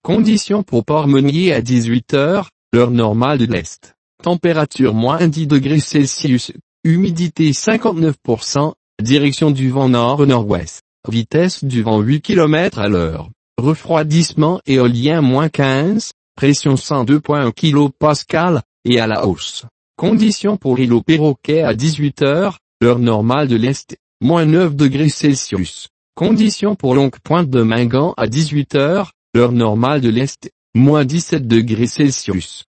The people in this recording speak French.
Conditions pour Port-Meunier à 18 heures, l'heure normale de l'Est. Température moins 10 degrés Celsius, humidité 59%, direction du vent nord-nord-ouest, vitesse du vent 8 km à l'heure, refroidissement éolien moins 15, pression 102.1 kPa, et à la hausse. Conditions pour l'îlot Perroquet à 18 heures, l'heure normale de l'Est, moins 9 degrés Celsius. Conditions pour Longue Pointe de Mingan à 18 heures, l'heure normale de l'Est, moins 17 degrés Celsius.